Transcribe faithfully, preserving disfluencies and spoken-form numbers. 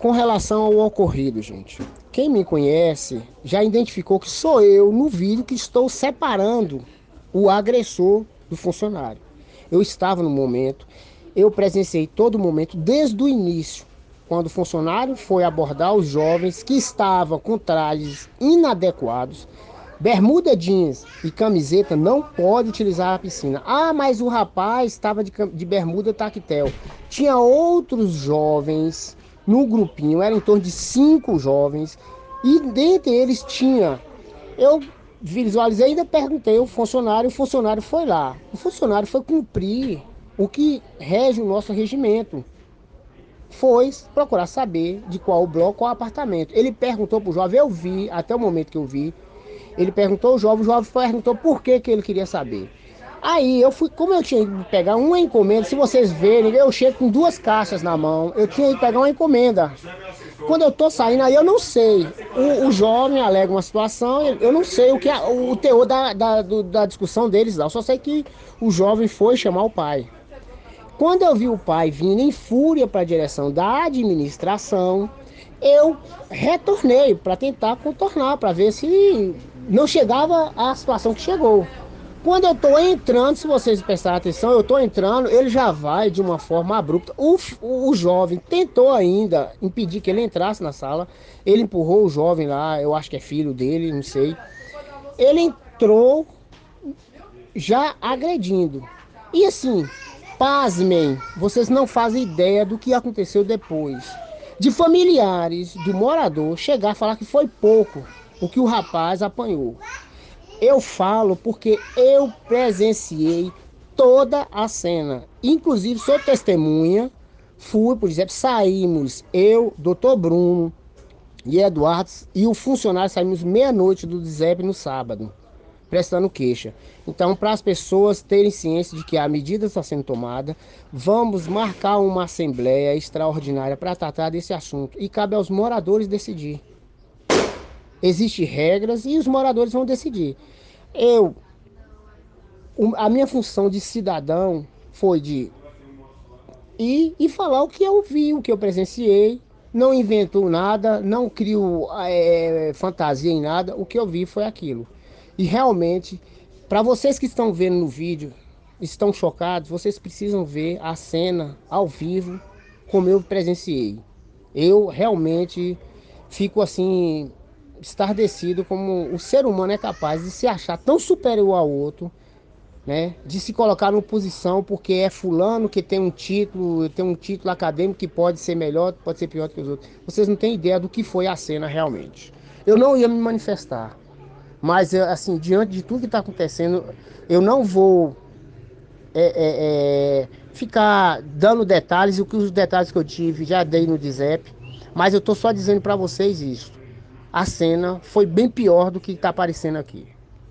Com relação ao ocorrido, gente, quem me conhece já identificou que sou eu no vídeo que estou separando o agressor do funcionário. Eu estava no momento, eu presenciei todo o momento desde o início, quando o funcionário foi abordar os jovens que estavam com trajes inadequados. Bermuda jeans e camiseta não pode utilizar a piscina. Ah, mas o rapaz estava de, de bermuda tactel. Tinha outros jovens no grupinho, era em torno de cinco jovens, e dentre eles tinha. Eu visualizei e ainda perguntei ao funcionário, o funcionário foi lá. O funcionário foi cumprir o que rege o nosso regimento. Foi procurar saber de qual bloco, qual apartamento. Ele perguntou para o jovem, eu vi, até o momento que eu vi, ele perguntou ao jovem, o jovem perguntou por que, que ele queria saber. Aí eu fui, como eu tinha ido pegar uma encomenda, se vocês verem, eu chego com duas caixas na mão, eu tinha ido pegar uma encomenda. Quando eu tô saindo aí, eu não sei. O, o jovem alega uma situação, eu não sei o que é, o teor da, da, do, da discussão deles lá. Eu só sei que o jovem foi chamar o pai. Quando eu vi o pai vindo em fúria para a direção da administração, eu retornei para tentar contornar, para ver se não chegava à situação que chegou. Quando eu estou entrando, se vocês prestarem atenção, eu estou entrando, ele já vai de uma forma abrupta. O, o, o jovem tentou ainda impedir que ele entrasse na sala. Ele empurrou o jovem lá, eu acho que é filho dele, não sei. Ele entrou já agredindo. E assim, pasmem, vocês não fazem ideia do que aconteceu depois. De familiares do morador chegar a falar que foi pouco o que o rapaz apanhou. Eu falo porque eu presenciei toda a cena. Inclusive, sou testemunha. Fui, por exemplo, saímos, eu, doutor Bruno e Eduardo e o funcionário saímos meia-noite do DISEP no sábado, prestando queixa. Então, para as pessoas terem ciência de que a medida está sendo tomada, vamos marcar uma assembleia extraordinária para tratar desse assunto. E cabe aos moradores decidir. Existem regras e os moradores vão decidir. Eu, a minha função de cidadão foi de ir e falar o que eu vi, o que eu presenciei. Não invento nada, não crio é, fantasia em nada. O que eu vi foi aquilo. E realmente, para vocês que estão vendo no vídeo, estão chocados, vocês precisam ver a cena ao vivo, como eu presenciei. Eu realmente fico assim, estarrecido como o ser humano é capaz de se achar tão superior ao outro, né? De se colocar numa posição porque é fulano que tem um título, tem um título acadêmico que pode ser melhor, pode ser pior que os outros. Vocês não têm ideia do que foi a cena realmente. Eu não ia me manifestar, mas assim, diante de tudo que está acontecendo, eu não vou é, é, é, ficar dando detalhes, o que os detalhes que eu tive já dei no DISEP, mas eu estou só dizendo para vocês isso. A cena foi bem pior do que está aparecendo aqui.